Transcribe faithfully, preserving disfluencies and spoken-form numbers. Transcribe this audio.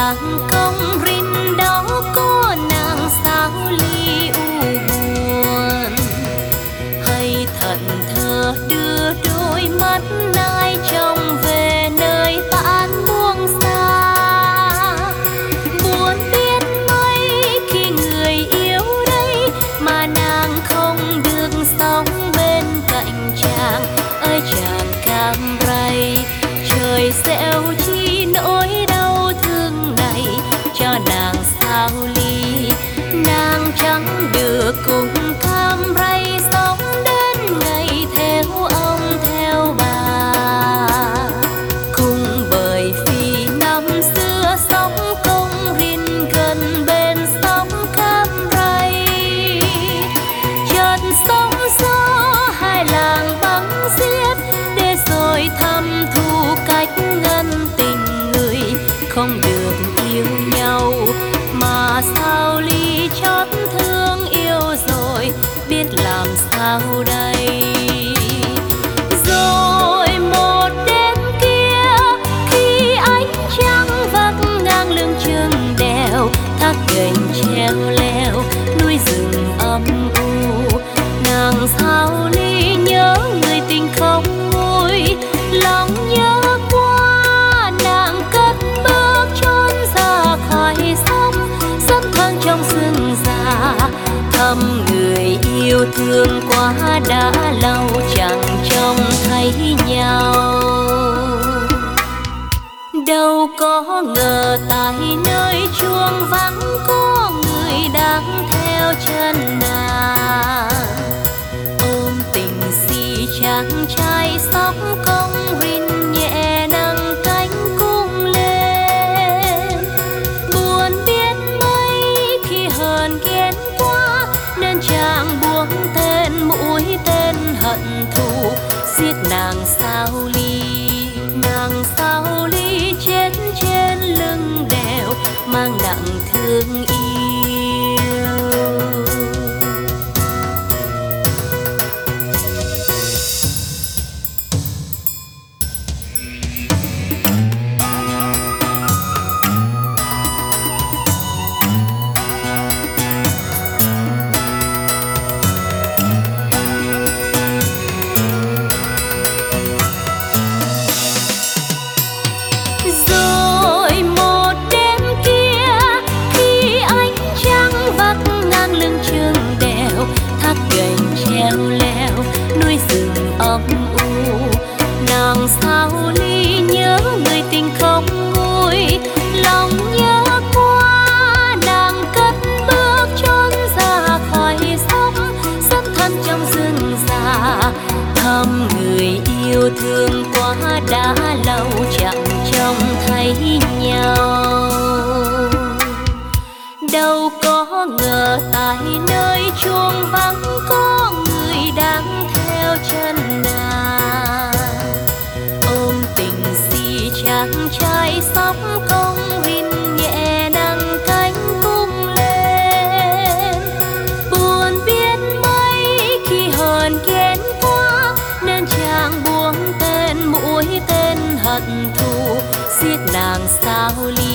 đang công rin đó có nàng sao ly u buồn, hay thận thờ đưa đôi mắt nai trông về nơi bạn buông xa. Buồn biết mấy khi người yêu đây mà nàng không được sống bên cạnh chàng. Ơi chàng cam rây trời gieo chi nỗi đau thương này cho nàng sao ly. Nàng chẳng được cùng cam rây sống đến ngày theo ông theo bà. Cùng bởi vì năm xưa sống công rin gần bên sông cam rây, chợt sóng gió hai làng băng xiết để rồi thăm thu cách ngân tình người không được yêu nhau. Mà sao ly chót thương yêu rồi biết làm sao đây. Rồi một đêm kia khi ánh trăng vắt ngang lưng chừng đèo, thác gành treo leo núi rừng âm u, nàng sao ly nhớ người tình không nguôi. Lòng nhớ qua nàng cất bước trốn ra khỏi sông, sắp thoáng trong rừng già thăm người yêu thương quá đã lâu chẳng trông thấy nhau. Đâu có ngờ tại nơi chuông vắng có người đang theo chân nàng, ôm tình si chàng trai sóc công rin nhẹ nâng cánh cung lên. Buồn biết mấy khi hờn ghen quá nên chàng buông tên mũi tên hận thù giết nàng sao ly. Nàng sao ly chết trên lưng đèo mang nặng thương yêu. Rồi một đêm kia khi ánh trăng vắt ngang lưng chừng đèo, thác gành treo leo núi rừng âm u, nàng sao ly nhớ người tình không nguôi. Lòng nhớ qua nàng cất bước trốn ra khỏi sông, rất thân trong rừng già thăm người yêu thương quá đã lâu chẳng trông thấy nhau. Đâu có ngờ tại nơi chuông vắng có người đang theo chân nàng, ôm tình si chàng trai sóc công rin nhẹ nâng cánh cung lên. Buồn biết mấy khi hờn ghen quá nên chàng buông tên mũi tên hận thù giết nàng sao ly.